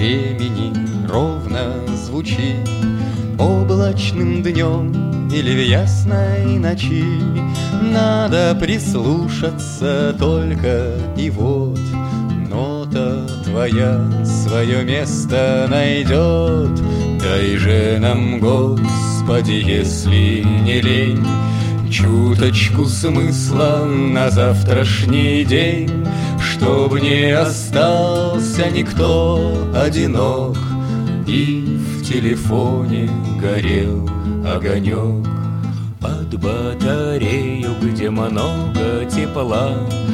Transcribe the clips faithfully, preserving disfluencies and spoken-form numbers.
времени ровно звучит облачным днем или в ясной ночи. Надо прислушаться только, и вот нота твоя свое место найдет. Дай же нам, Господи, если не лень, чуточку смысла на завтрашний день, чтоб не остался никто одинок, и в телефоне горел огонек. Под батарею, где много тепла,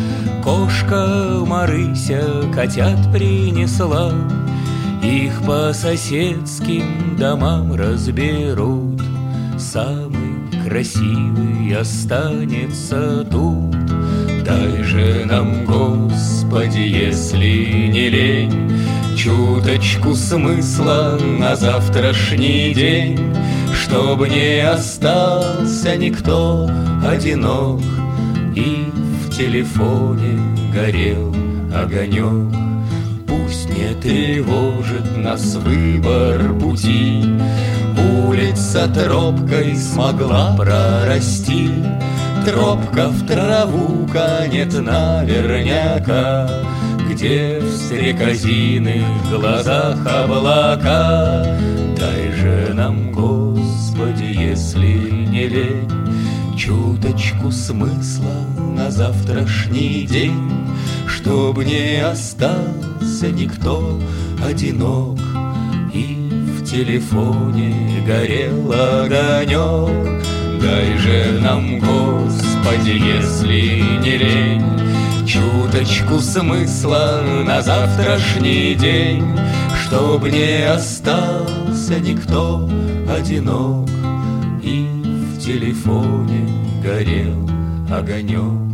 кошка Марыся котят принесла. Их по соседским домам разберут, самый красивый останется тут. Дай же нам, Господи, если не лень, чуточку смысла на завтрашний день, чтоб не остался никто одинок, и в телефоне горел огонек. Пусть не тревожит нас выбор пути, улица тропкой смогла прорасти. Тропка в траву канет наверняка, где в стрекозиных глазах облака. Дай же нам, Господи, если не лень, чуточку смысла на завтрашний день, чтоб не остался никто одинок, и в телефоне горел огонек. Дай же нам, Господи, если не лень, чуточку смысла на завтрашний день, чтоб не остался никто одинок, и в телефоне горел огонек.